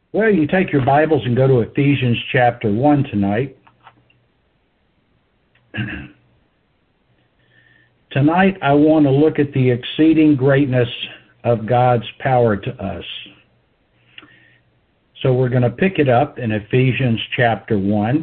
Well, you take your Bibles and go to Ephesians chapter 1 tonight. Tonight, I want to look at the exceeding greatness of God's power to us. So we're going to pick it up in Ephesians chapter 1.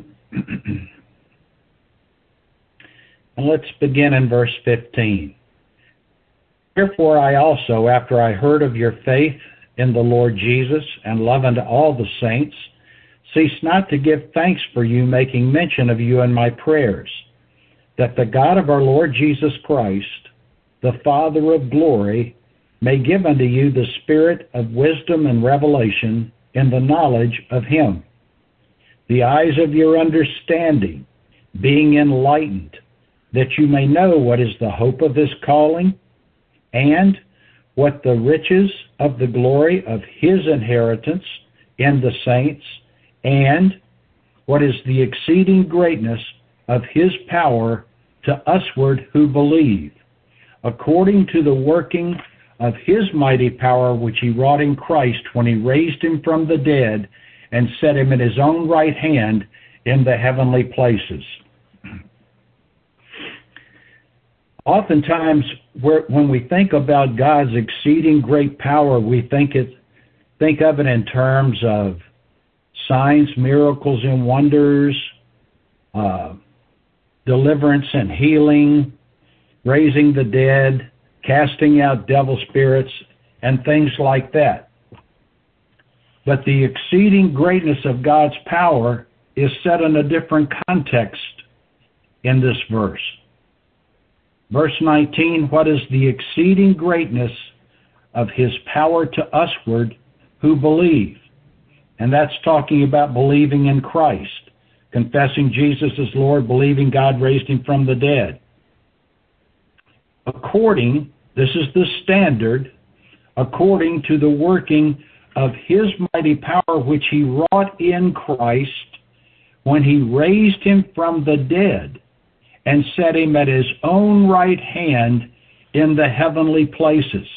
And let's begin in verse 15. Therefore I also, after I heard of your faith in the Lord Jesus and love unto all the saints, cease not to give thanks for you, making mention of you in my prayers, that the God of our Lord Jesus Christ, the Father of glory, may give unto you the spirit of wisdom and revelation in the knowledge of him, the eyes of your understanding being enlightened, that you may know what is the hope of his calling, and what the riches of the glory of his inheritance in the saints, and what is the exceeding greatness of his power to usward who believe, according to the working of his mighty power which he wrought in Christ when he raised him from the dead and set him at his own right hand in the heavenly places. Oftentimes, when we think about God's exceeding great power, we think of it in terms of signs, miracles, and wonders, deliverance and healing, raising the dead, casting out devil spirits, and things like that. But the exceeding greatness of God's power is set in a different context in this verse. Verse 19, what is the exceeding greatness of his power to usward who believe? And that's talking about believing in Christ, confessing Jesus as Lord, believing God raised him from the dead. According, this is the standard, according to the working of his mighty power which he wrought in Christ when he raised him from the dead and set him at his own right hand in the heavenly places.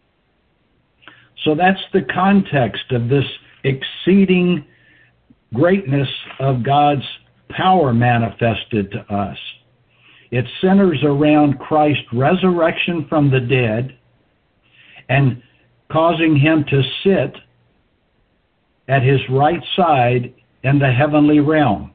So that's the context of this exceeding greatness of God's power manifested to us. It centers around Christ's resurrection from the dead and causing him to sit at his right side in the heavenly realm.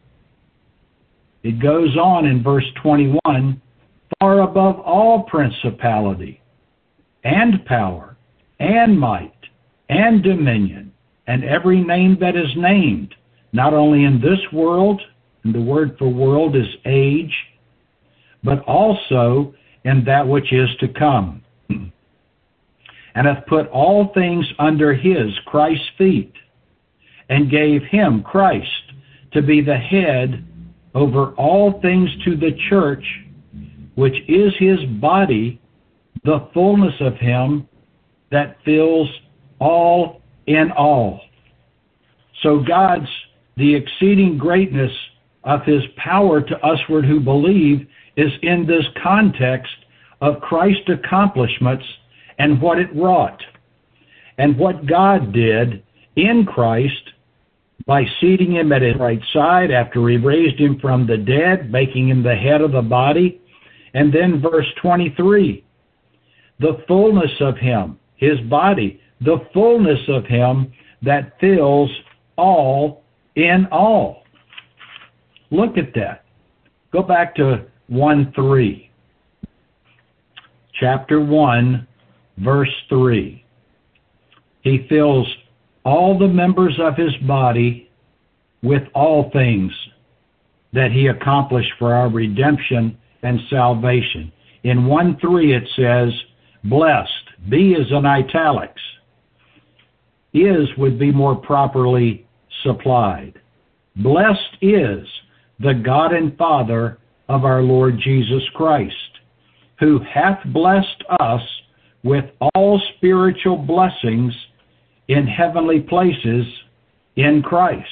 It goes on in verse 21, far above all principality and power and might and dominion and every name that is named, not only in this world, and the word for world is age, but also in that which is to come, and hath put all things under his, Christ's feet, and gave him, Christ, to be the head over all things to the church, which is his body, the fullness of him that fills all in all. So the exceeding greatness of his power to usward who believe is in this context of Christ's accomplishments and what it wrought, and what God did in Christ by seating him at his right side after he raised him from the dead, making him the head of the body. And then verse 23, the fullness of him, his body, the fullness of him that fills all in all. Look at that. Go back to 1:3. Chapter 1, verse 3. He fills all the members of his body with all things that he accomplished for our redemption and salvation. In 1:3 it says, blessed. B is in italics. Is would be more properly supplied. Blessed is the God and Father of our Lord Jesus Christ, who hath blessed us with all spiritual blessings in heavenly places in Christ.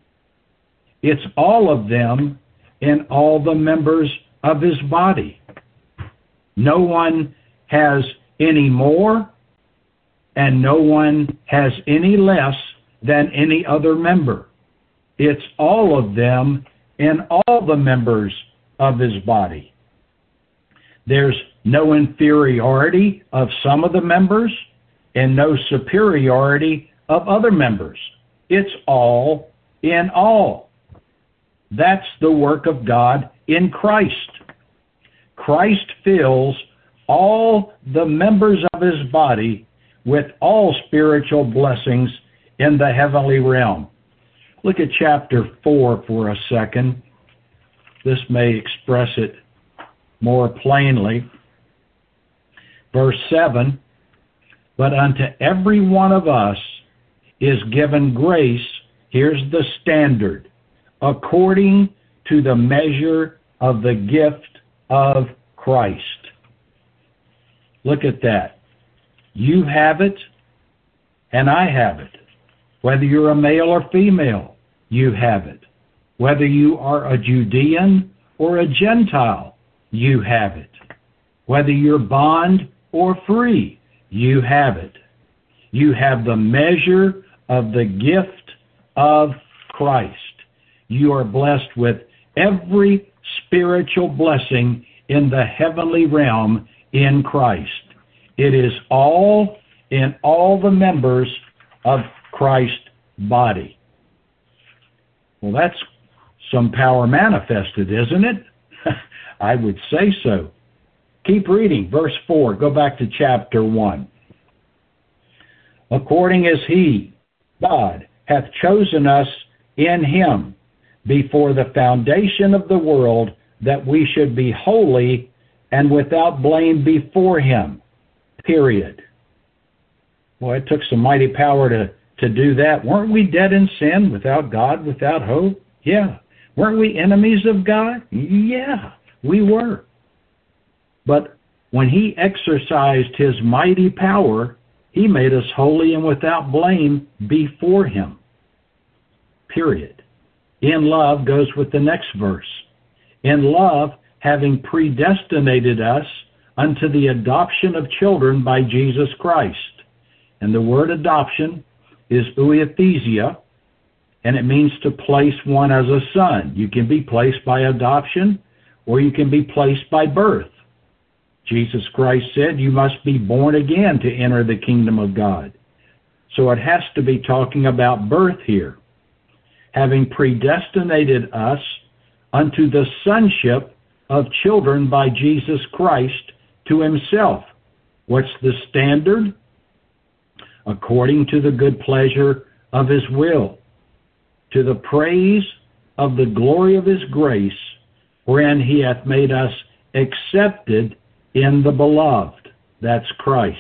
It's all of them in all the members of his body. No one has any more and no one has any less than any other member. It's all of them in all the members of his body. There's no inferiority of some of the members and no superiority of other members. It's all in all. That's the work of God in Christ. Christ fills all the members of his body with all spiritual blessings in the heavenly realm. Look at chapter 4 for a second. This may express it more plainly. Verse 7, but unto every one of us is given grace, here's the standard, according to the measure of the gift of Christ. Look at that. You have it, and I have it. Whether you're a male or female, you have it. Whether you are a Judean or a Gentile, you have it. Whether you're bond or free, you have it. You have the measure of the gift of Christ. You are blessed with every spiritual blessing in the heavenly realm in Christ. It is all in all the members of Christ's body. Well, that's some power manifested, isn't it? I would say so. Keep reading, verse 4. Go back to chapter 1. According as he, God, hath chosen us in him before the foundation of the world, that we should be holy and without blame before him. Period. Boy, it took some mighty power to do that. Weren't we dead in sin, without God, without hope? Yeah. Weren't we enemies of God? Yeah, we were. But when he exercised his mighty power, he made us holy and without blame before him. Period. In love goes with the next verse. In love, having predestinated us unto the adoption of children by Jesus Christ. And the word adoption is ouiathesia, and it means to place one as a son. You can be placed by adoption, or you can be placed by birth. Jesus Christ said you must be born again to enter the kingdom of God. So it has to be talking about birth here. Having predestinated us unto the sonship of children by Jesus Christ to himself. What's the standard? According to the good pleasure of his will, to the praise of the glory of his grace, wherein he hath made us accepted in the beloved. That's Christ.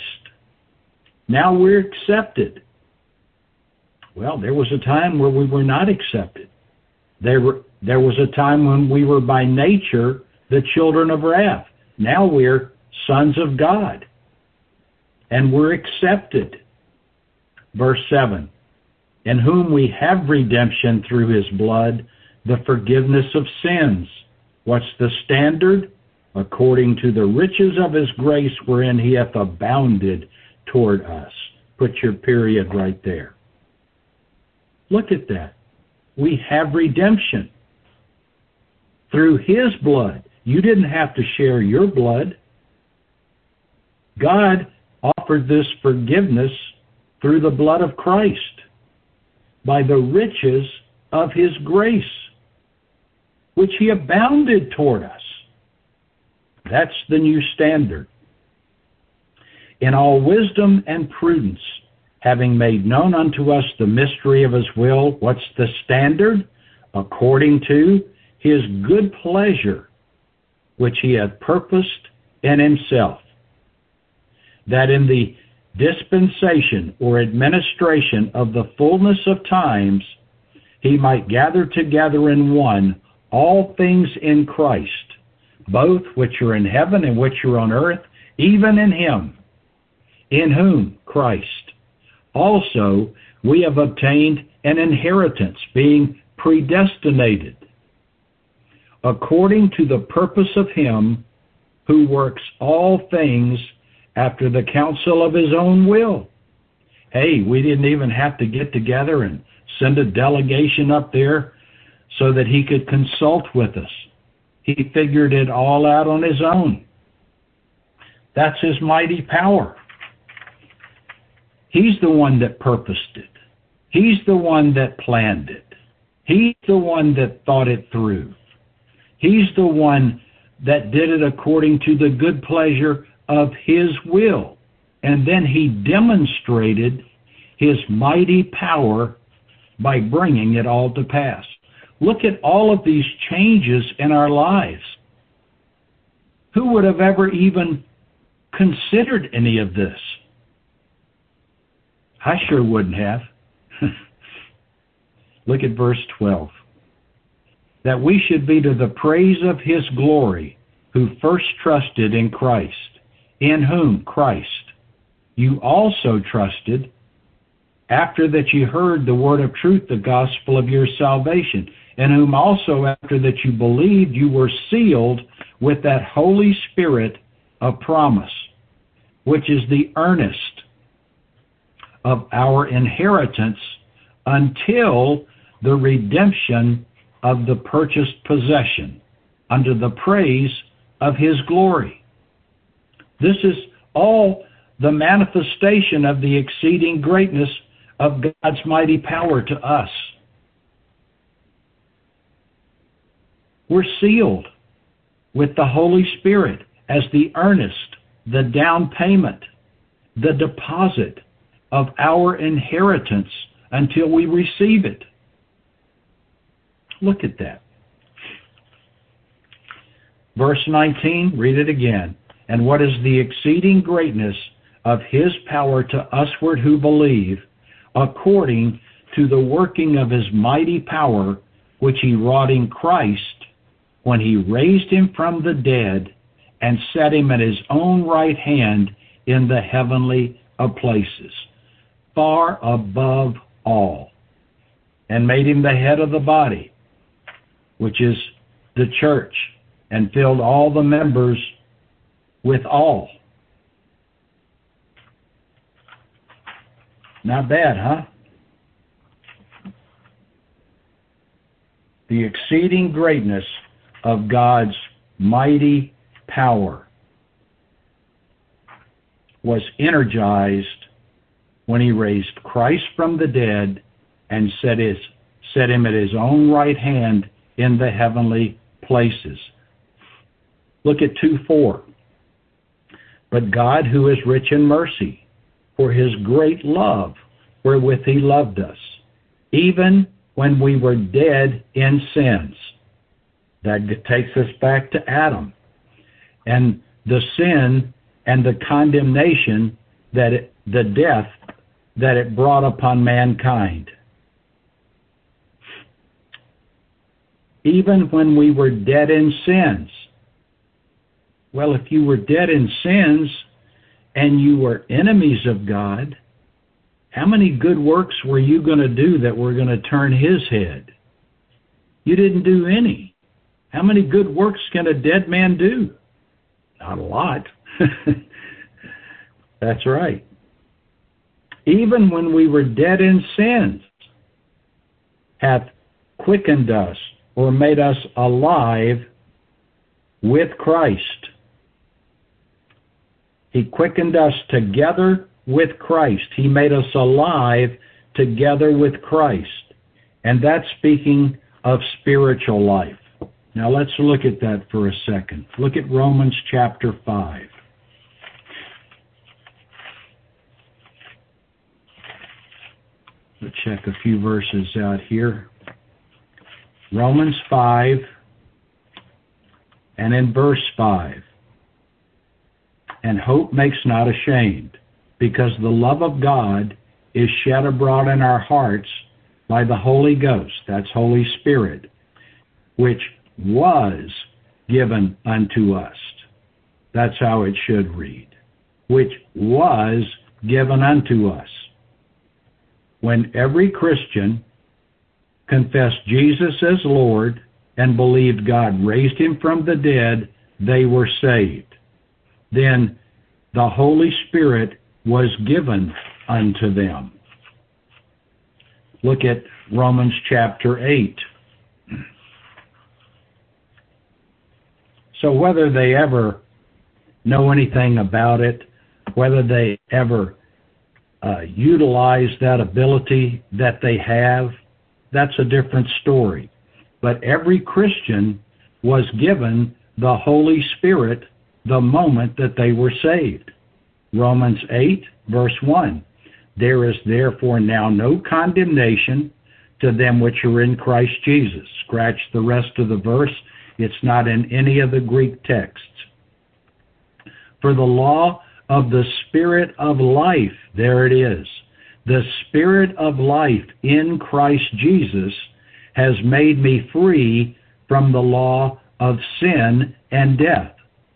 Now we're accepted. Well, there was a time where we were not accepted. There was a time when we were by nature the children of wrath. Now we're sons of God. And we're accepted. Verse 7, in whom we have redemption through his blood, the forgiveness of sins. What's the standard? According to the riches of his grace, wherein he hath abounded toward us. Put your period right there. Look at that. We have redemption through his blood. You didn't have to share your blood. God offered this forgiveness through the blood of Christ by the riches of his grace, which he abounded toward us. That's the new standard. In all wisdom and prudence, having made known unto us the mystery of his will, what's the standard? According to his good pleasure, which he hath purposed in himself, that in the dispensation or administration of the fullness of times, he might gather together in one all things in Christ, both which are in heaven and which are on earth, even in him, in whom, Christ, also we have obtained an inheritance, being predestinated, according to the purpose of him who works all things after the counsel of his own will, Hey, we didn't even have to get together and send a delegation up there so that he could consult with us. He figured it all out on his own. That's his mighty power. He's the one that purposed it. He's the one that planned it. He's the one that thought it through. He's the one that did it according to the good pleasure of his will. And then he demonstrated his mighty power by bringing it all to pass. Look at all of these changes in our lives. Who would have ever even considered any of this? I sure wouldn't have. Look at verse 12. That we should be to the praise of his glory, who first trusted in Christ, in whom, Christ, you also trusted, after that you heard the word of truth, the gospel of your salvation, in whom also after that you believed, you were sealed with that Holy Spirit of promise, which is the earnest of our inheritance until the redemption of the purchased possession, under the praise of his glory. This is all the manifestation of the exceeding greatness of God's mighty power to us. We're sealed with the Holy Spirit as the earnest, the down payment, the deposit of our inheritance until we receive it. Look at that. Verse 19, read it again. And what is the exceeding greatness of his power to usward who believe, according to the working of his mighty power, which he wrought in Christ, when he raised him from the dead and set him at his own right hand in the heavenly places, far above all, and made him the head of the body, which is the church, and filled all the members with all. Not bad, huh? The exceeding greatness of God's mighty power was energized when he raised Christ from the dead and set him at his own right hand in the heavenly places. Look at 2:4. But God, who is rich in mercy, for his great love wherewith he loved us, even when we were dead in sins. That takes us back to Adam and the sin and the condemnation the death that it brought upon mankind. Even when we were dead in sins. Well, if you were dead in sins and you were enemies of God, how many good works were you going to do that were going to turn his head? You didn't do any. How many good works can a dead man do? Not a lot. That's right. Even when we were dead in sins, hath quickened us or made us alive with Christ. He quickened us together with Christ. He made us alive together with Christ. And that's speaking of spiritual life. Now let's look at that for a second. Look at Romans chapter 5. Let's check a few verses out here. Romans 5 and in verse 5. And hope makes not ashamed, because the love of God is shed abroad in our hearts by the Holy Ghost, that's Holy Spirit, which was given unto us. That's how it should read. Which was given unto us. When every Christian confessed Jesus as Lord and believed God raised him from the dead, they were saved. Then the Holy Spirit was given unto them. Look at Romans chapter 8. So whether they ever know anything about it, whether they ever utilize that ability that they have, that's a different story. But every Christian was given the Holy Spirit the moment that they were saved. Romans 8, verse 1. There is therefore now no condemnation to them which are in Christ Jesus. Scratch the rest of the verse. It's not in any of the Greek texts. For the law of the Spirit of life, there it is. The Spirit of life in Christ Jesus has made me free from the law of sin and death.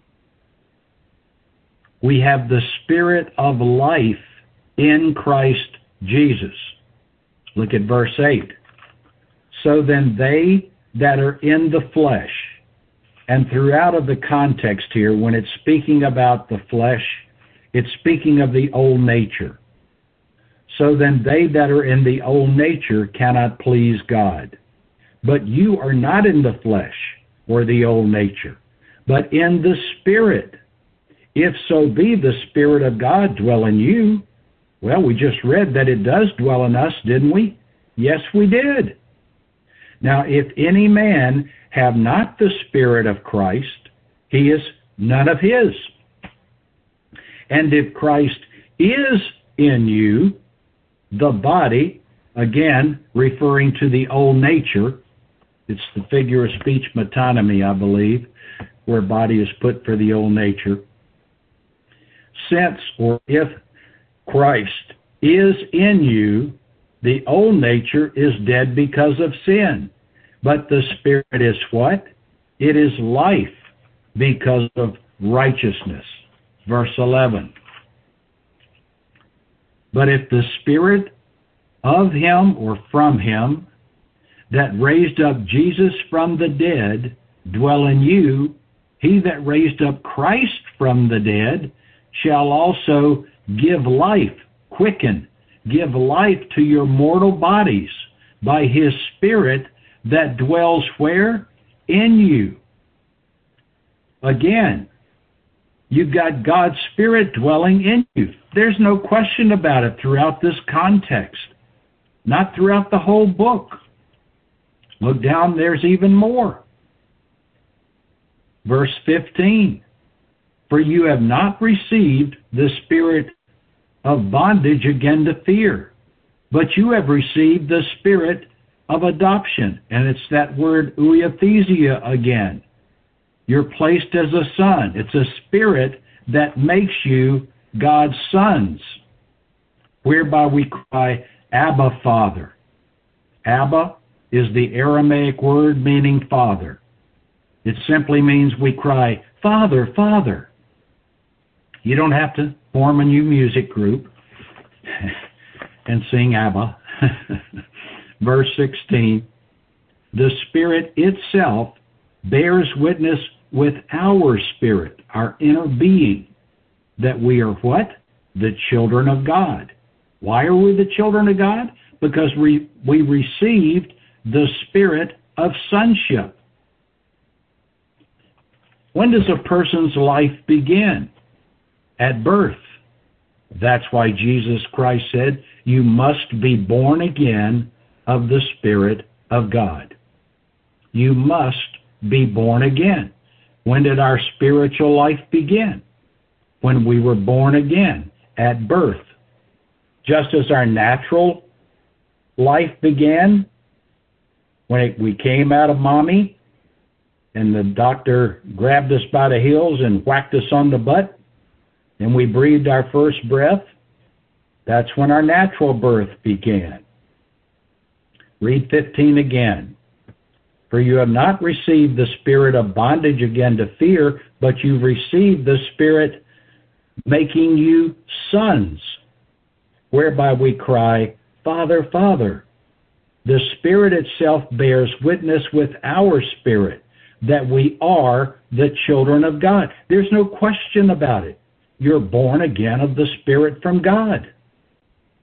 We have the Spirit of life in Christ Jesus. Look at verse 8. So then they that are in the flesh, and throughout of the context here, when it's speaking about the flesh, it's speaking of the old nature. So then they that are in the old nature cannot please God. But you are not in the flesh, or the old nature, but in the Spirit, if so be the Spirit of God dwell in you. Well, we just read that it does dwell in us, didn't we? Yes, we did. Now, if any man have not the Spirit of Christ, he is none of his. And if Christ is in you, the body, again, referring to the old nature, it's the figure of speech metonymy, I believe, where body is put for the old nature. Since, or if Christ is in you, the old nature is dead because of sin. But the Spirit is what? It is life because of righteousness. Verse 11. But if the Spirit of him, or from him, that raised up Jesus from the dead dwell in you, he that raised up Christ from the dead shall also give life, quicken, give life to your mortal bodies by his Spirit that dwells where? In you. Again, you've got God's Spirit dwelling in you. There's no question about it throughout this context. Not throughout the whole book. Look down, there's even more. Verse 15. For you have not received the spirit of bondage again to fear, but you have received the Spirit of adoption. And it's that word ouiathesia again. You're placed as a son. It's a spirit that makes you God's sons, whereby we cry, Abba, Father. Abba is the Aramaic word meaning father. It simply means we cry, Father, Father. You don't have to form a new music group and sing Abba. Verse 16, the Spirit itself bears witness with our spirit, our inner being, that we are what? The children of God. Why are we the children of God? Because we received the spirit of sonship. When does a person's life begin? At birth. That's why Jesus Christ said, you must be born again of the Spirit of God. You must be born again. When did our spiritual life begin? When we were born again, at birth. Just as our natural life began when we came out of mommy and the doctor grabbed us by the heels and whacked us on the butt and we breathed our first breath, that's when our natural birth began. Read 15 again. For you have not received the spirit of bondage again to fear, but you've received the Spirit making you sons, whereby we cry, Father, Father. The Spirit itself bears witness with our spirit that we are the children of God. There's no question about it. You're born again of the Spirit from God.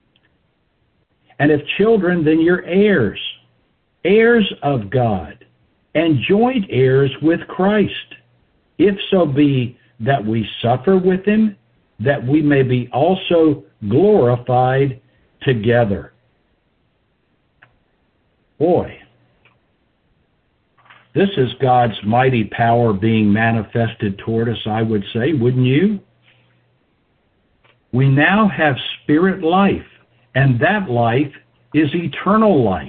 And if children, then you're heirs, heirs of God, and joint heirs with Christ, if so be that we suffer with him, that we may be also glorified together. Boy, this is God's mighty power being manifested toward us, I would say, wouldn't you? We now have spirit life, and that life is eternal life.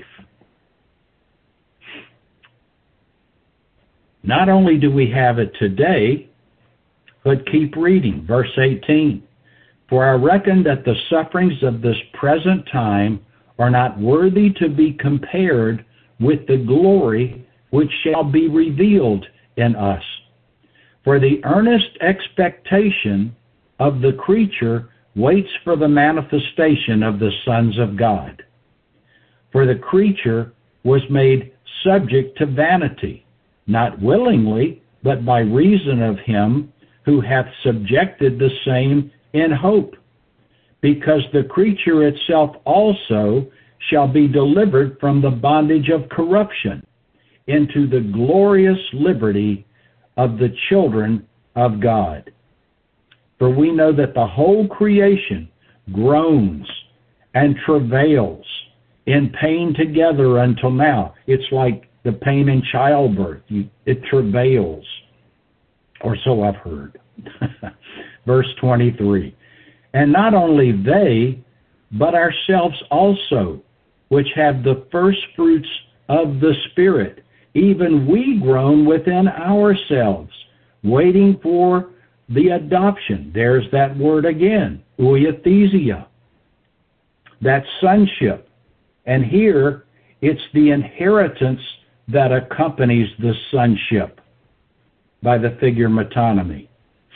Not only do we have it today, but keep reading, verse 18. For I reckon that the sufferings of this present time are not worthy to be compared with the glory which shall be revealed in us. For the earnest expectation of the creature waits for the manifestation of the sons of God. For the creature was made subject to vanity, not willingly, but by reason of him who hath subjected the same in hope, because the creature itself also shall be delivered from the bondage of corruption into the glorious liberty of the children of God. For we know that the whole creation groans and travails in pain together until now. It's like the pain in childbirth. It travails, or so I've heard. Verse 23. And not only they, but ourselves also, which have the first fruits of the Spirit, even we groan within ourselves, waiting for the adoption. There's that word again, ouiathesia, that sonship. And here, it's the inheritance that accompanies the sonship by the figure metonymy.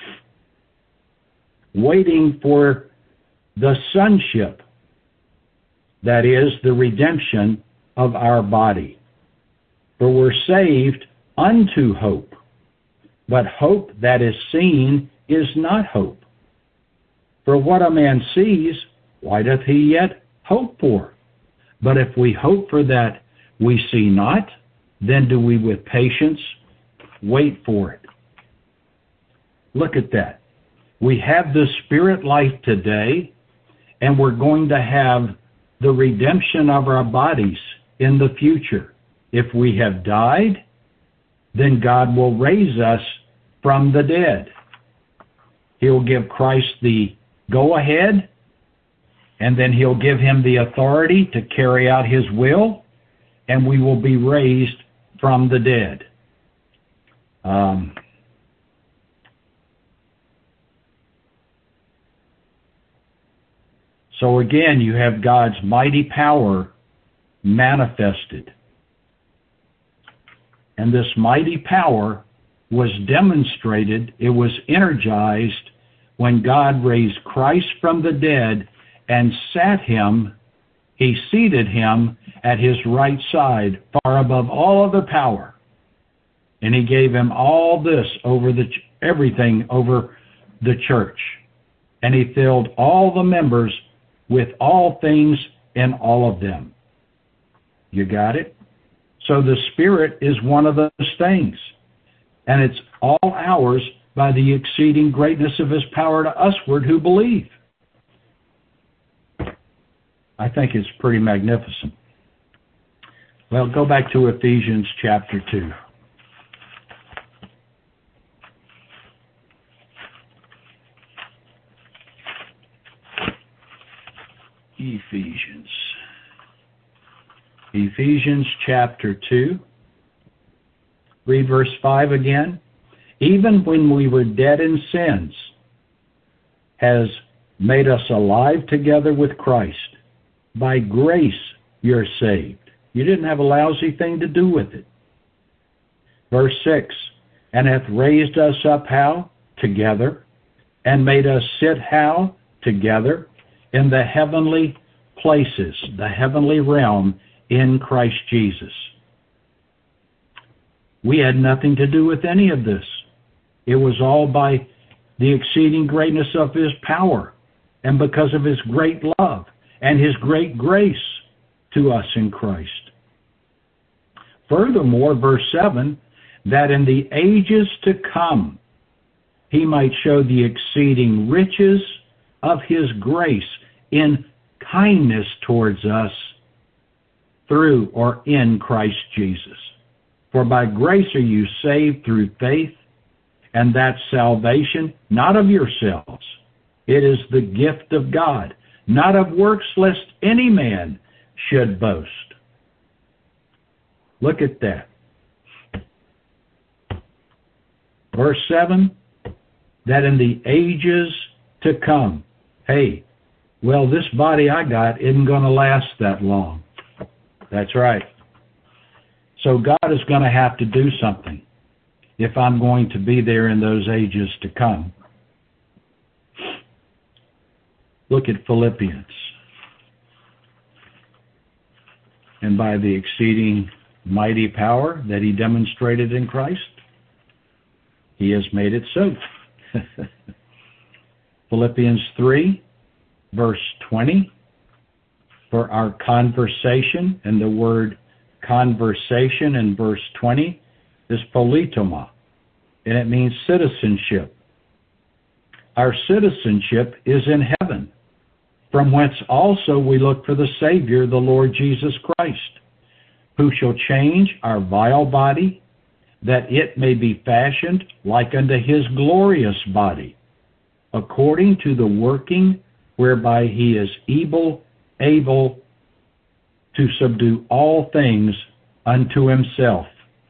Waiting for the sonship, that is, the redemption of our body. For we're saved unto hope, but hope that is seen is not hope. For what a man sees, why doth he yet hope for? But if we hope for that we see not, then do we with patience wait for it. Look at that. We have the spirit life today, and we're going to have the redemption of our bodies in the future. If we have died, then God will raise us from the dead. He'll give Christ the go-ahead, and then he'll give him the authority to carry out his will, and we will be raised from the dead. So again, you have God's mighty power manifested. And this mighty power was demonstrated, it was energized when God raised Christ from the dead and he seated him at his right side, far above all other power. And he gave him all this over everything over the church. And he filled all the members with all things in all of them. You got it? So the Spirit is one of those things. And it's all ours by the exceeding greatness of his power to usward who believe. I think it's pretty magnificent. Well, go back to Ephesians chapter 2. Ephesians chapter 2. Read verse 5 again. Even when we were dead in sins, has made us alive together with Christ. By grace you're saved. You didn't have a lousy thing to do with it. Verse 6, and hath raised us up how? Together. And made us sit how? Together. In the heavenly places, the heavenly realm in Christ Jesus. We had nothing to do with any of this. It was all by the exceeding greatness of his power and because of his great love and his great grace to us in Christ. Furthermore, verse 7, that in the ages to come he might show the exceeding riches of his grace in kindness towards us through or in Christ Jesus. For by grace are you saved through faith, and that salvation not of yourselves. It is the gift of God, not of works, lest any man should boast. Look at that. Verse 7, that in the ages to come. Hey, well, this body I got isn't going to last that long. That's right. So God is going to have to do something if I'm going to be there in those ages to come. Look at Philippians. And by the exceeding mighty power that he demonstrated in Christ, he has made it so. Philippians 3, verse 20, for our conversation, and the word conversation in verse 20 is politoma, and it means citizenship. Our citizenship is in heaven, from whence also we look for the Savior, the Lord Jesus Christ, who shall change our vile body, that it may be fashioned like unto his glorious body, according to the working whereby he is able to subdue all things unto himself.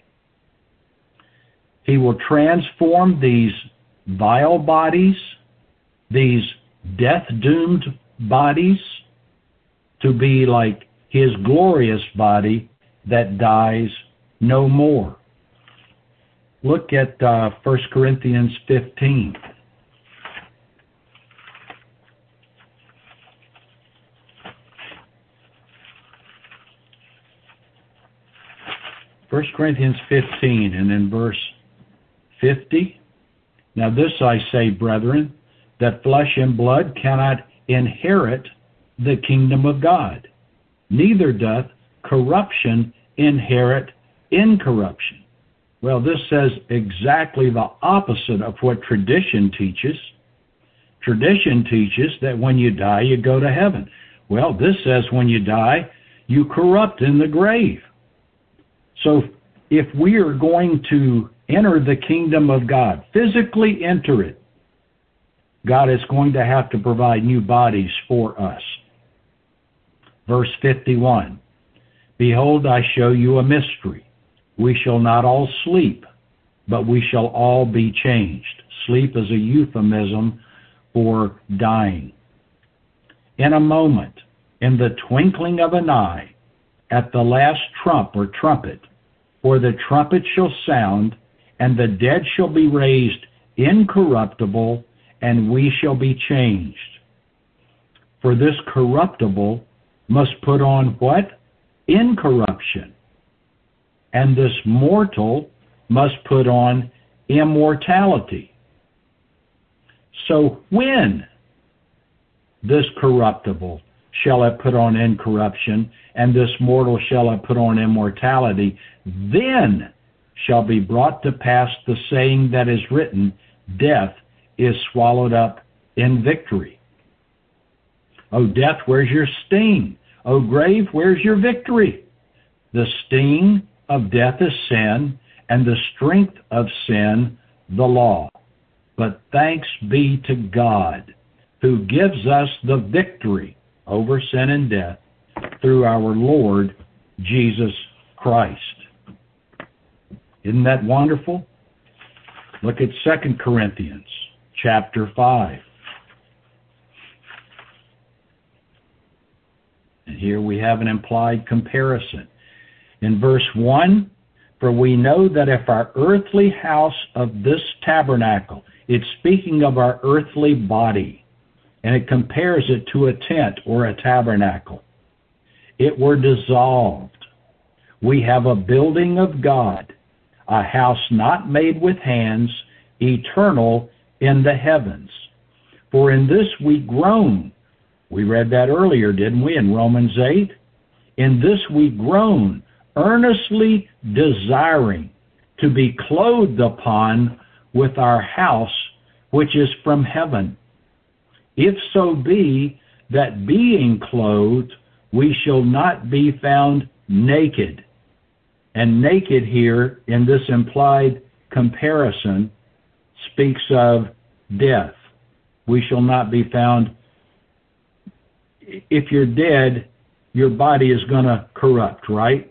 He will transform these vile bodies, these death-doomed bodies, to be like his glorious body that dies no more. Look at 1 Corinthians 15. First Corinthians 15, and in verse 50, now this I say, brethren, that flesh and blood cannot inherit the kingdom of God, neither doth corruption inherit incorruption. Well, this says exactly the opposite of what tradition teaches. Tradition teaches that when you die, you go to heaven. Well, this says when you die, you corrupt in the grave. So if we are going to enter the kingdom of God, physically enter it, God is going to have to provide new bodies for us. Verse 51, behold, I show you a mystery. We shall not all sleep, but we shall all be changed. Sleep is a euphemism for dying. In a moment, in the twinkling of an eye, at the last trump or trumpet, for the trumpet shall sound, and the dead shall be raised incorruptible, and we shall be changed. For this corruptible must put on what? Incorruption. And this mortal must put on immortality. So when this corruptible shall have put on incorruption, and this mortal shall have put on immortality, then shall be brought to pass the saying that is written, death is swallowed up in victory. O death, where's your sting? O grave, where's your victory? The sting of death is sin, and the strength of sin, the law. But thanks be to God, who gives us the victory over sin and death through our Lord Jesus Christ. Isn't that wonderful? Look at 2 Corinthians chapter 5. And here we have an implied comparison. In verse 1, for we know that if our earthly house of this tabernacle, it's speaking of our earthly body, and it compares it to a tent or a tabernacle, it were dissolved. We have a building of God, a house not made with hands, eternal in the heavens. For in this we groan. We read that earlier, didn't we, in Romans 8? In this we groan, earnestly desiring to be clothed upon with our house which is from heaven. If so be that being clothed, we shall not be found naked. And naked here, in this implied comparison, speaks of death. We shall not be found. If you're dead, your body is going to corrupt, right?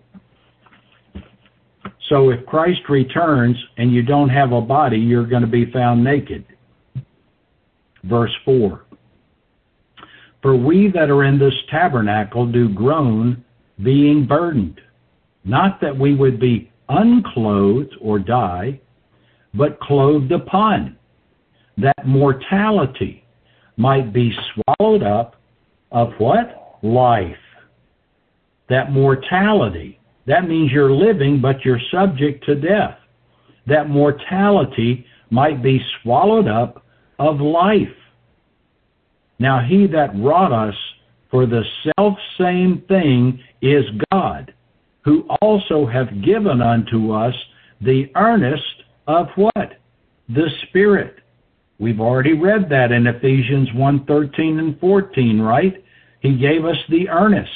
So if Christ returns and you don't have a body, you're going to be found naked. Verse 4. For we that are in this tabernacle do groan, being burdened, not that we would be unclothed or die, but clothed upon, that mortality might be swallowed up of what? Life. That mortality, that means you're living, but you're subject to death. That mortality might be swallowed up of life. Now he that wrought us for the selfsame thing is God, who also hath given unto us the earnest of what? The Spirit. We've already read that in Ephesians 1:13 and 14, right? He gave us the earnest.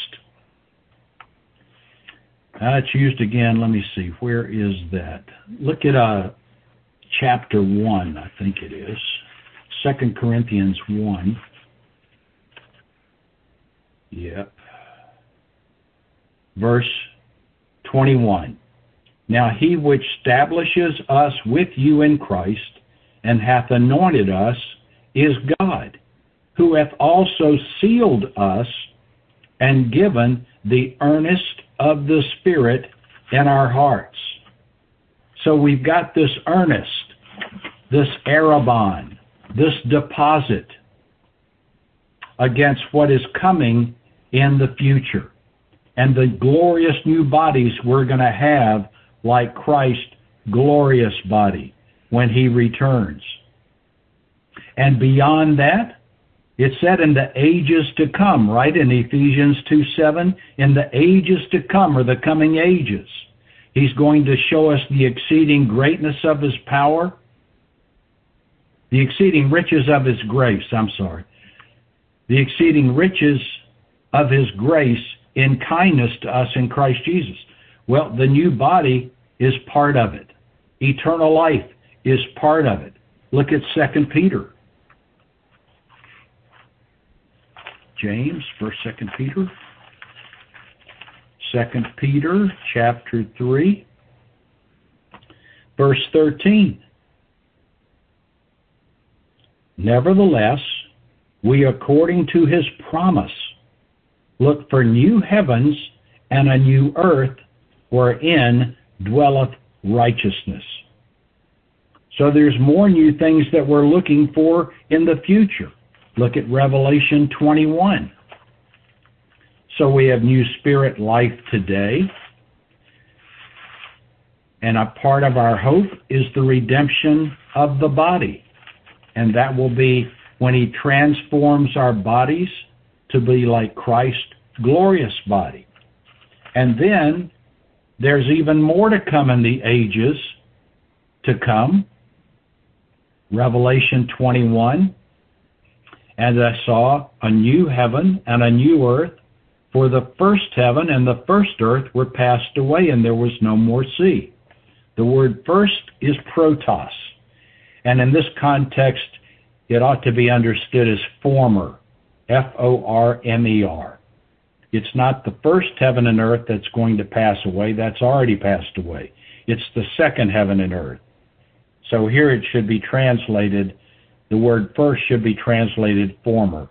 It's used again. Let me see. Where is that? Look at chapter 1, I think it is. 2 Corinthians 1. Yep. Verse 21. Now he which establishes us with you in Christ, and hath anointed us, is God, who hath also sealed us, and given the earnest of the Spirit in our hearts. So we've got this earnest, this arrabon, this deposit against what is coming in the future, and the glorious new bodies we're going to have, like Christ's glorious body when he returns. And beyond that, it said in the ages to come, right? In Ephesians 2:7, in the ages to come, or the coming ages, he's going to show us the exceeding greatness of his power, the exceeding riches of his grace, the exceeding riches of his grace in kindness to us in Christ Jesus. Well, the new body is part of it. Eternal life is part of it. Look at 2 Peter. James, 1st, 2nd Peter. 2 Peter, chapter 3, verse 13. Nevertheless, we, according to his promise, look for new heavens and a new earth, wherein dwelleth righteousness. So there's more new things that we're looking for in the future. Look at Revelation 21. So we have new spirit life today. And a part of our hope is the redemption of the body. And that will be when he transforms our bodies to be like Christ's glorious body. And then there's even more to come in the ages to come. Revelation 21. And I saw a new heaven and a new earth, for the first heaven and the first earth were passed away, and there was no more sea. The word first is protos. And in this context, it ought to be understood as former, F-O-R-M-E-R. It's not the first heaven and earth that's going to pass away. That's already passed away. It's the second heaven and earth. So here it should be translated, the word first should be translated former.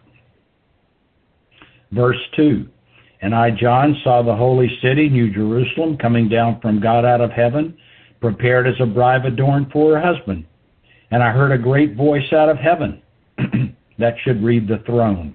Verse 2, And I, John, saw the holy city, New Jerusalem, coming down from God out of heaven, prepared as a bride adorned for her husband. And I heard a great voice out of heaven. That should read the throne.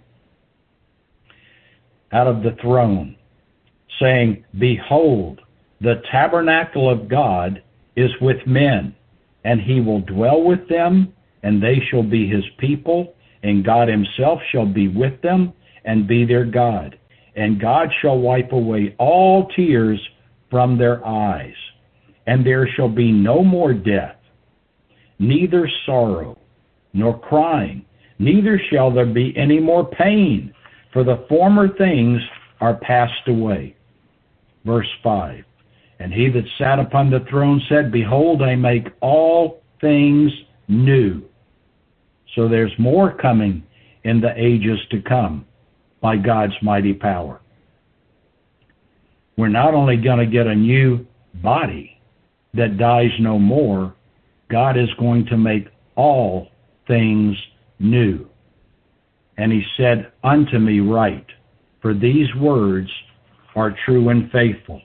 Out of the throne, saying, Behold, the tabernacle of God is with men, and he will dwell with them, and they shall be his people, and God himself shall be with them, and be their God. and God shall wipe away all tears from their eyes, and there shall be no more death, neither sorrow, nor crying, neither shall there be any more pain, for the former things are passed away. Verse 5, and he that sat upon the throne said, Behold, I make all things new. So there's more coming in the ages to come by God's mighty power. We're not only going to get a new body that dies no more, God is going to make all things new. And he said, Unto me write, for these words are true and faithful.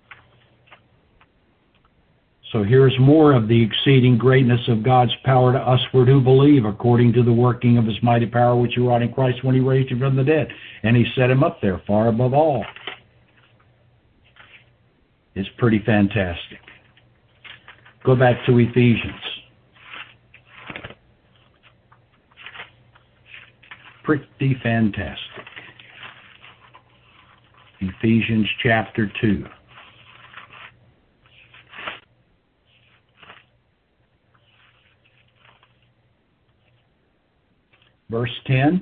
So here's more of the exceeding greatness of God's power to usward who believe, according to the working of his mighty power which he wrought in Christ when he raised him from the dead. And he set him up there far above all. It's pretty fantastic. Go back to Ephesians. Pretty fantastic. Ephesians chapter 2. Verse 10,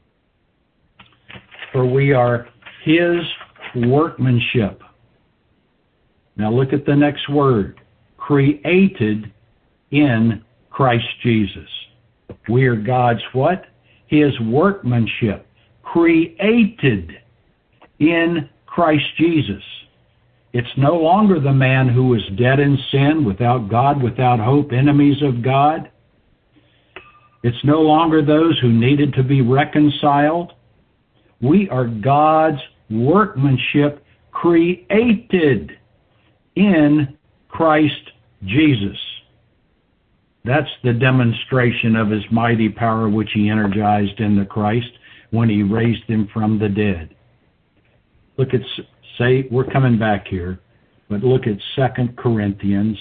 for we are his workmanship. Now look at the next word, created in Christ Jesus. We are God's what? His workmanship, created in Christ Jesus. It's no longer the man who is dead in sin, without God, without hope, enemies of God. It's no longer those who needed to be reconciled. We are God's workmanship, created in Christ Jesus. That's the demonstration of his mighty power which he energized in the Christ when he raised him from the dead. Look at, say, we're coming back here, but look at 2 Corinthians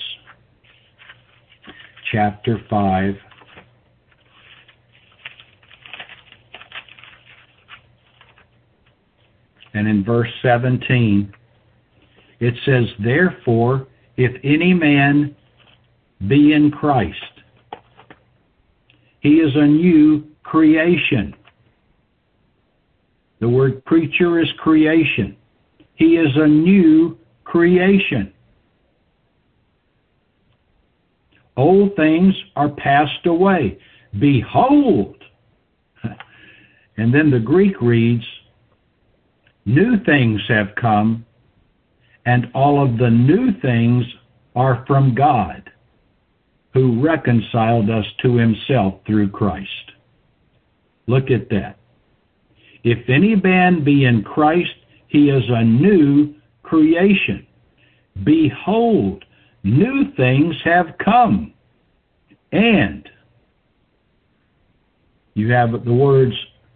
chapter 5. And in verse 17, it says, Therefore, if any man be in Christ, he is a new creation. The word creature is creation. He is a new creation. Old things are passed away. Behold. And then the Greek reads, New things have come, and all of the new things are from God, who reconciled us to himself through Christ. Look at that. If any man be in Christ, he is a new creation. Behold, new things have come. And you have the words,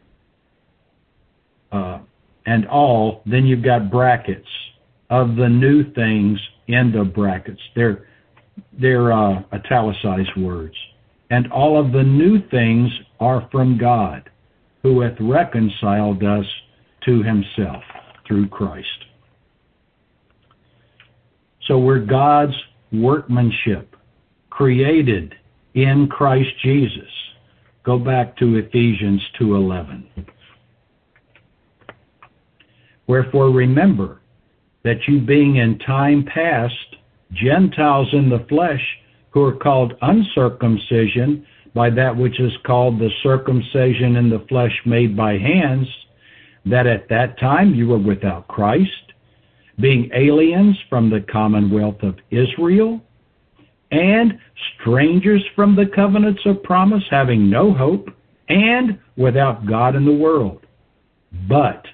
and all, then you've got brackets of the new things in the brackets. They're italicized words. And all of the new things are from God, who hath reconciled us to himself through Christ. So we're God's workmanship, created in Christ Jesus. Go back to Ephesians 2:11. Wherefore remember that you being in time past Gentiles in the flesh, who are called uncircumcision by that which is called the circumcision in the flesh made by hands, that at that time you were without Christ, being aliens from the commonwealth of Israel, and strangers from the covenants of promise, having no hope, and without God in the world. But,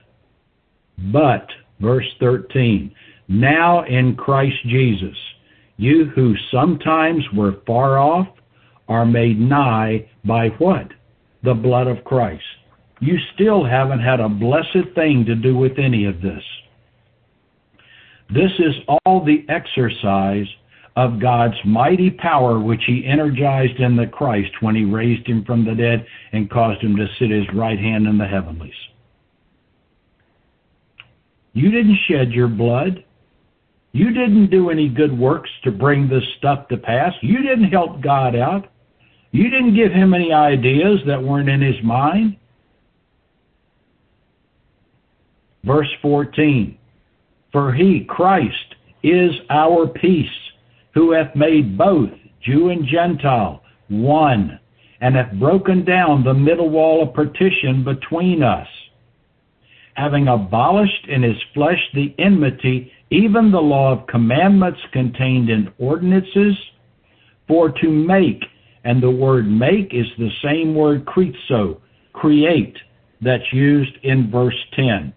verse 13, now in Christ Jesus, you who sometimes were far off are made nigh by what? The blood of Christ. You still haven't had a blessed thing to do with any of this. This is all the exercise of God's mighty power, which he energized in the Christ when he raised him from the dead and caused him to sit his right hand in the heavenlies. You didn't shed your blood. You didn't do any good works to bring this stuff to pass. You didn't help God out. You didn't give him any ideas that weren't in his mind. Verse 14, for he, Christ, is our peace, who hath made both Jew and Gentile one, and hath broken down the middle wall of partition between us, having abolished in his flesh the enmity, even the law of commandments contained in ordinances, for to make, and the word make is the same word kritzo, create, that's used in verse 10.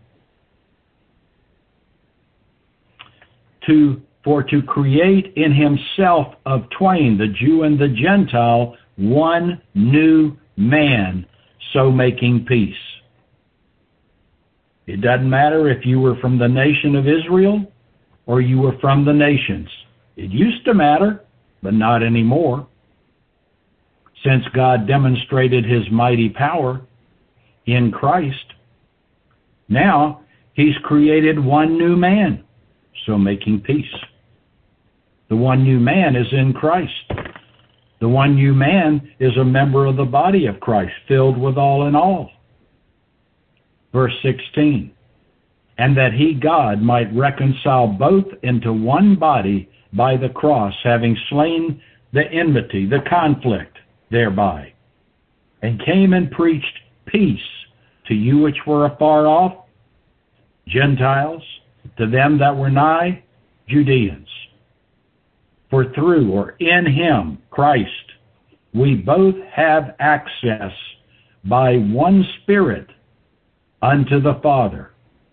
For to create in himself of twain, the Jew and the Gentile, one new man, so making peace. It doesn't matter if you were from the nation of Israel or you were from the nations. It used to matter, but not anymore. Since God demonstrated his mighty power in Christ, now he's created one new man, so making peace. The one new man is in Christ. The one new man is a member of the body of Christ, filled with all in all. Verse 16, and that he, God, might reconcile both into one body by the cross, having slain the enmity, the conflict thereby, and came and preached peace to you which were afar off, Gentiles, to them that were nigh, Judeans. For through or in him, Christ, we both have access by one Spirit unto the Father.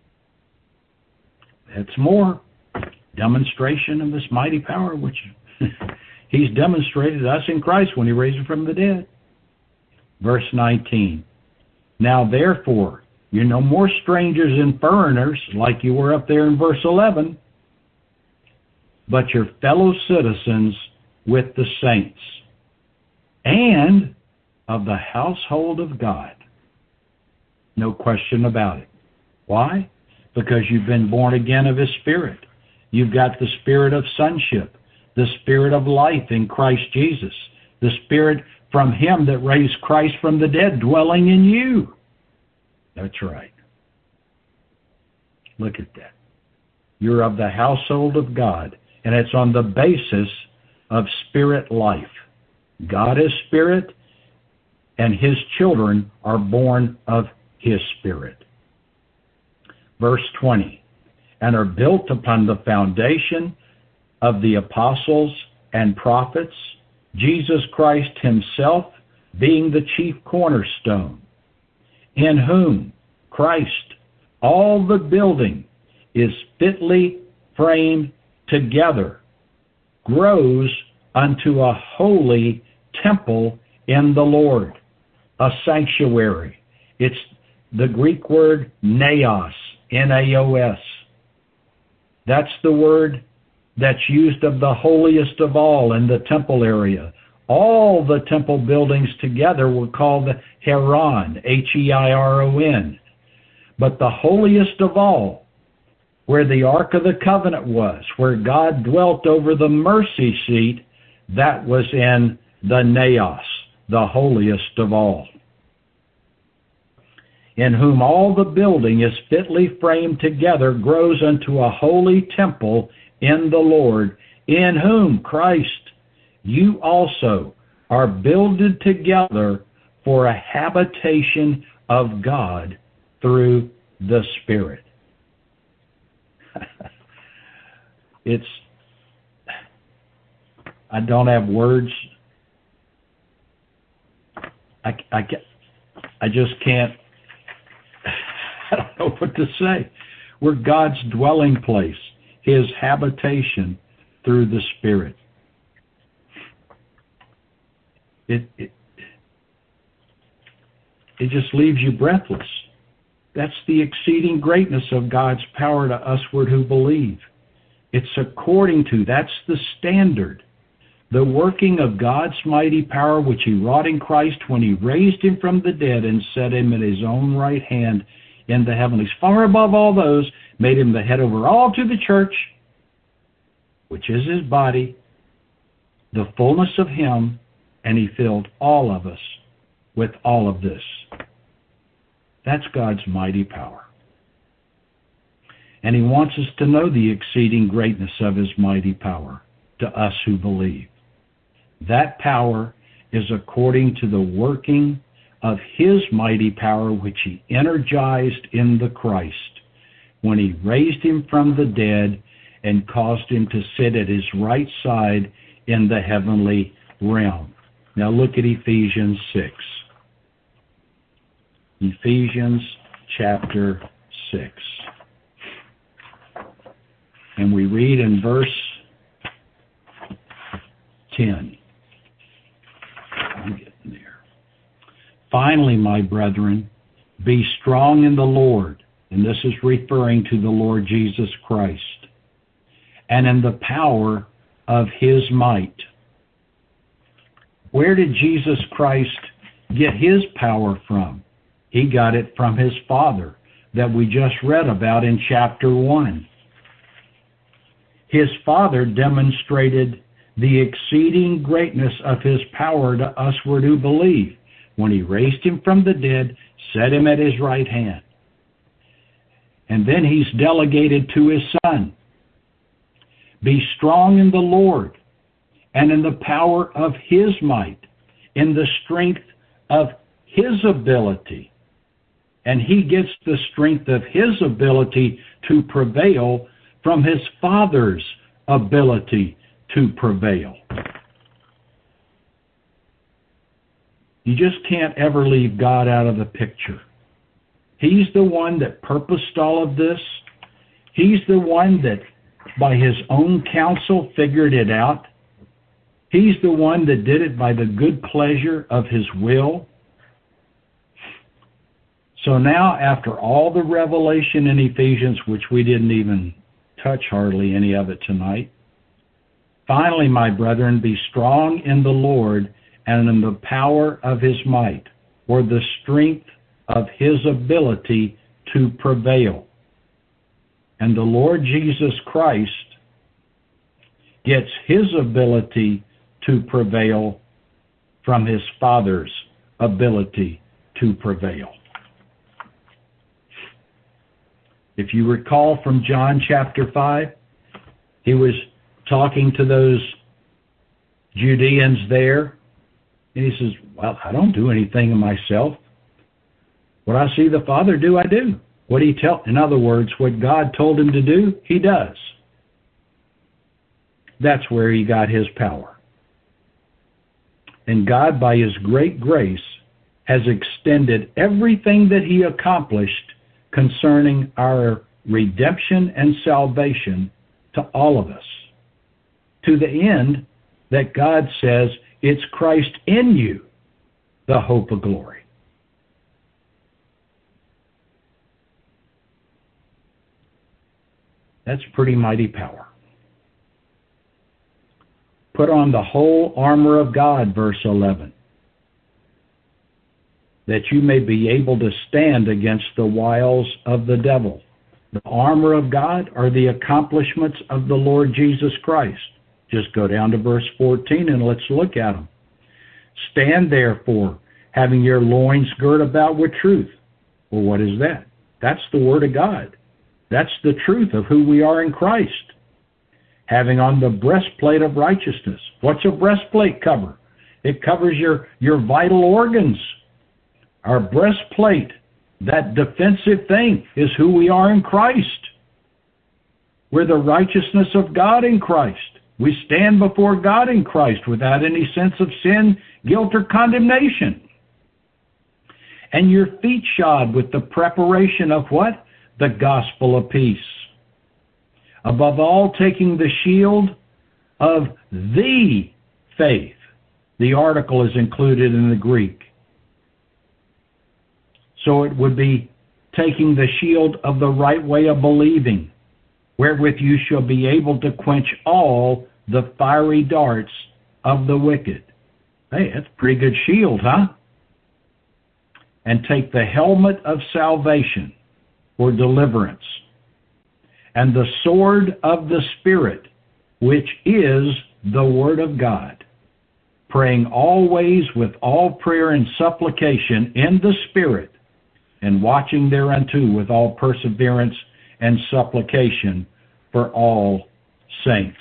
That's more demonstration of this mighty power which he's demonstrated to us in Christ when he raised him from the dead. Verse 19, now therefore, you're no more strangers and foreigners like you were up there in verse 11, but you're fellow citizens with the saints and of the household of God. No question about it. Why? Because you've been born again of his Spirit. You've got the Spirit of sonship, the Spirit of life in Christ Jesus, the Spirit from him that raised Christ from the dead dwelling in you. That's right. Look at that. You're of the household of God, and it's on the basis of spirit life. God is spirit, and his children are born of his Spirit. Verse 20, and are built upon the foundation of the apostles and prophets, Jesus Christ himself being the chief cornerstone, in whom Christ all the building is fitly framed together, grows unto a holy temple in the Lord, a sanctuary. It's the Greek word naos, N-A-O-S. That's the word that's used of the holiest of all in the temple area. All the temple buildings together were called the Heron, H-E-I-R-O-N. But the holiest of all, where the Ark of the Covenant was, where God dwelt over the mercy seat, that was in the Naos, the holiest of all. In whom all the building is fitly framed together, grows unto a holy temple in the Lord, in whom Christ, you also are builded together for a habitation of God through the Spirit. I don't have words. I just can't. I don't know what to say. We're God's dwelling place, his habitation through the Spirit. It just leaves you breathless. That's the exceeding greatness of God's power to usward who believe. It's according to, that's the standard, the working of God's mighty power which he wrought in Christ when he raised him from the dead and set him at his own right hand in the heavenlies, far above all those, made him the head over all to the church, which is his body, the fullness of him, and he filled all of us with all of this. That's God's mighty power. And he wants us to know the exceeding greatness of his mighty power to us who believe. That power is according to the working of his mighty power, which he energized in the Christ when he raised him from the dead and caused him to sit at his right side in the heavenly realm. Now look at Ephesians 6. Ephesians chapter 6. And we read in verse 10. I'm getting there. Finally, my brethren, be strong in the Lord, and this is referring to the Lord Jesus Christ, and in the power of his might. Where did Jesus Christ get his power from? He got it from his Father that we just read about in chapter 1. His Father demonstrated the exceeding greatness of his power to us who believe when he raised him from the dead, set him at his right hand. And then he's delegated to his Son. Be strong in the Lord and in the power of his might, in the strength of his ability. And he gets the strength of his ability to prevail from his Father's ability to prevail. You just can't ever leave God out of the picture. He's the one that purposed all of this. He's the one that, by his own counsel, figured it out. He's the one that did it by the good pleasure of his will. So now, after all the revelation in Ephesians, which we didn't even touch hardly any of it tonight, finally, my brethren, be strong in the Lord and in the power of his might, or the strength of his ability to prevail. And the Lord Jesus Christ gets his ability to prevail from his Father's ability to prevail. If you recall from John chapter 5, he was talking to those Judeans there, and he says, well, I don't do anything of myself. What I see the Father do, I do. What he in other words, what God told him to do, he does. That's where he got his power. And God, by his great grace, has extended everything that he accomplished concerning our redemption and salvation to all of us, to the end that God says it's Christ in you, the hope of glory. That's pretty mighty power. Put on the whole armor of God, verse 11, that you may be able to stand against the wiles of the devil. The armor of God are the accomplishments of the Lord Jesus Christ. Just go down to verse 14 and let's look at them. Stand therefore, having your loins girt about with truth. Well, what is that? That's the Word of God. That's the truth of who we are in Christ. Having on the breastplate of righteousness. What's a breastplate cover? It covers your vital organs. Our breastplate, that defensive thing, is who we are in Christ. We're the righteousness of God in Christ. We stand before God in Christ without any sense of sin, guilt, or condemnation. And your feet shod with the preparation of what? The gospel of peace. Above all, taking the shield of the faith. The article is included in the Greek. So it would be taking the shield of the right way of believing, wherewith you shall be able to quench all the fiery darts of the wicked. Hey, that's a pretty good shield, huh? And take the helmet of salvation. for deliverance, and the sword of the Spirit, which is the Word of God, praying always with all prayer and supplication in the Spirit, and watching thereunto with all perseverance and supplication for all saints.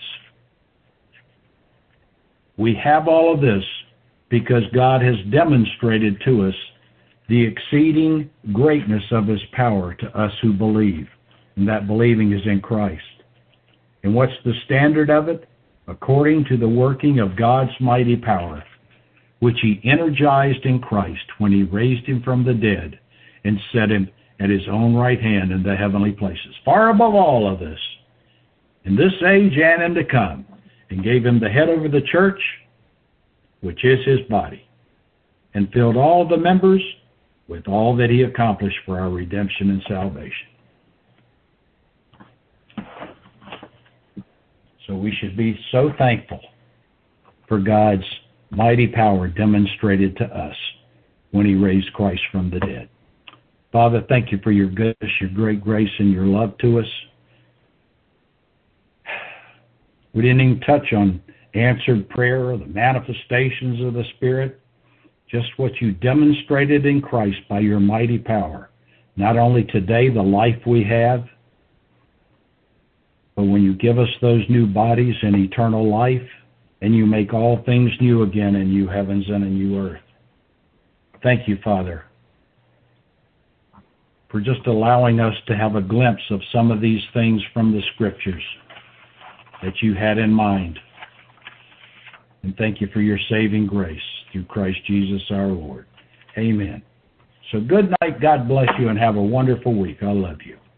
We have all of this because God has demonstrated to us the exceeding greatness of His power to us who believe, and that believing is in Christ. And what's the standard of it? According to the working of God's mighty power, which He energized in Christ when He raised Him from the dead and set Him at His own right hand in the heavenly places, far above all of this, in this age and in to come, and gave Him the head over the church, which is His body, and filled all the members with all that He accomplished for our redemption and salvation. So we should be so thankful for God's mighty power demonstrated to us when He raised Christ from the dead. Father, thank You for Your goodness, Your great grace, and Your love to us. We didn't even touch on answered prayer or the manifestations of the Spirit, just what You demonstrated in Christ by Your mighty power. Not only today, the life we have, but when You give us those new bodies and eternal life, and You make all things new again in new heavens and a new earth. Thank You, Father, for just allowing us to have a glimpse of some of these things from the Scriptures that You had in mind. And thank You for Your saving grace through Christ Jesus our Lord. Amen. So good night, God bless you, and have a wonderful week. I love you.